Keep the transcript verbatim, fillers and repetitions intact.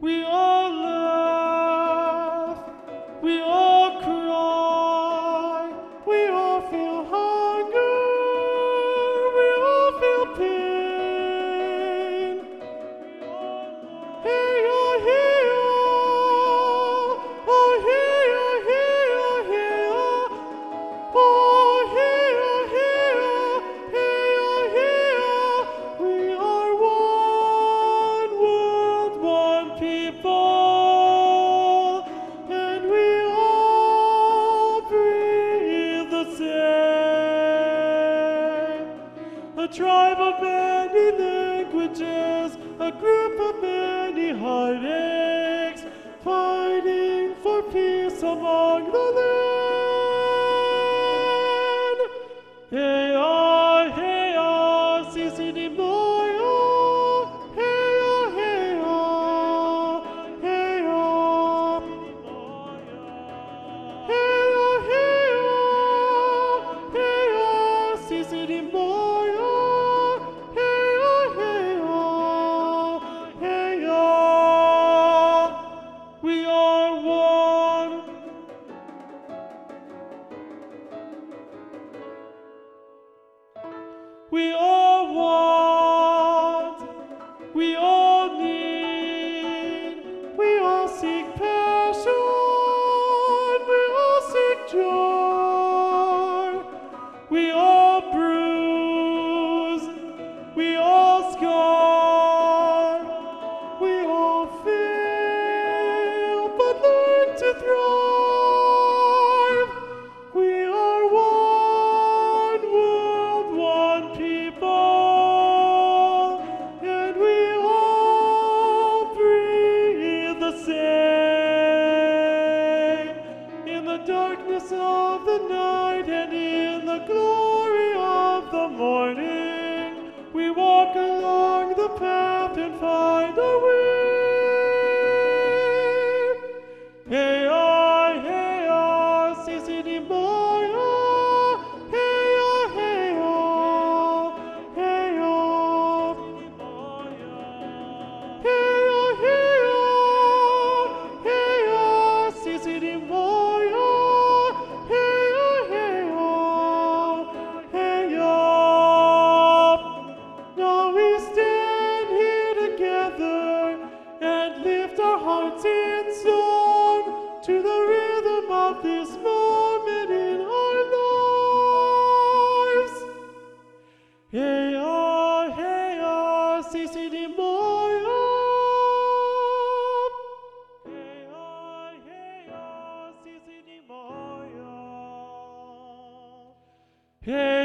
We all laugh, we all cry, we all feel hunger, we all feel pain. Hey-oh, hey-oh, oh, hey-oh, hey-oh, hey-oh, oh, hey-oh, hey-oh, hey-oh, hey-oh. We are one world, one people, and we all breathe the same. A tribe of many languages, a group of many heartaches, fighting for peace among the land. Hey, ah, hey, ah, sisini moyo. Hey, ah, hey, ah, hey, ah. Hey, ah, hey, ah, hey, ah, sisini moyo. Hey, ah, hey, ah, hey, ah. We are one. We all want, we all need, we all seek passion, we all seek joy, we all bruise, we all scar, we all fail, but learn to thrive. We are one world, one people, and we all breathe the same. In the darkness of the night and in the glory of the morning, we walk along the path and find our way. Hey, ah, hey, ah, sisini moyo. Hey, ah, hey, ah, hey, ah. Hey, ah, hey, ah, hey, ah, sisini moyo. Hey, ah, hey, ah, hey, ah. Now we stand here together and lift our hearts in song to the rhythm of this moment in our lives. Hey, ah, hey, ah, sisini moyo. Hey, ah, hey, ah, sisini moyo. Hey,